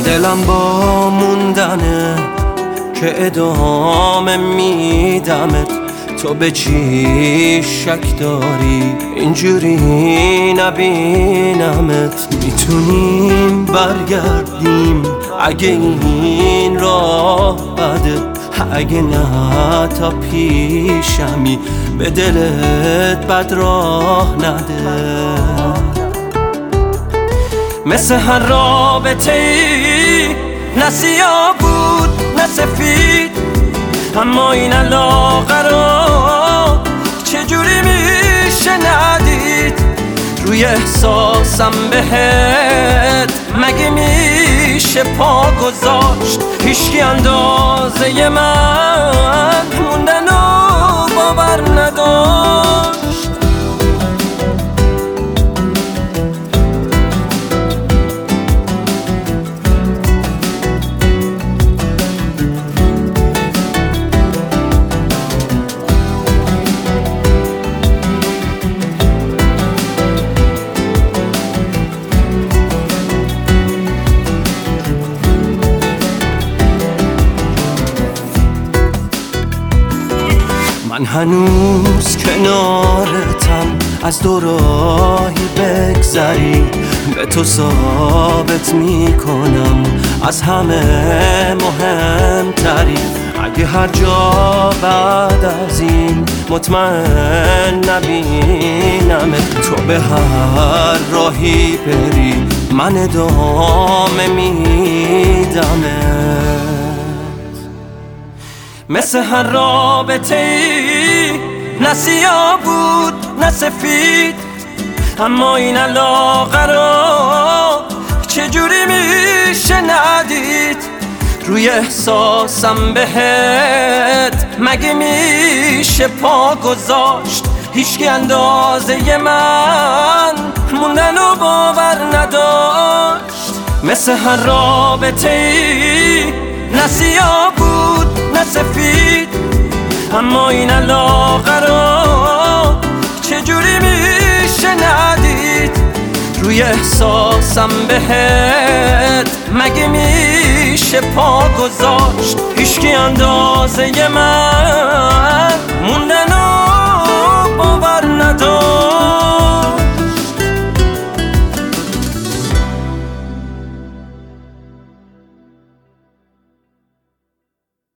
دلم با موندنه که ادامه میدمت، تو به چی شک داری اینجوری نبینمت؟ میتونیم برگردیم اگه این راه بده، اگه نه تا پیشمی به دلت بد راه نده. مثل هر رابطه ای نه سیاه بود نه سفید، اما این علاقه رو چجوری میشه ندید؟ روی احساسم بهت مگه میشه پا گذاشت؟ هیچکی اندازه من موندن و باور نداشت. من هنوز کنارتم، از دو راهی بگذری به تو ثابت میکنم از همه مهمتری. اگه هر جا بعد از این مطمئن نبینم تو به هر راهی بری، من ادامه میدمت. مثل هر رابطه ای نه سیاه بود نه سفید، اما این علاقه رو چجوری میشه ندید؟ روی احساسم بهت مگه میشه پا گذاشت؟ هیچکی اندازه من موندن و باور نداشت. مثل هر رابطه ای نه سیاه بود نه سفید، اما این علاقه رو چجوری میشه ندید؟ روی احساسم بهت مگه میشه پا گذاشت؟ هیچکی اندازه من موندن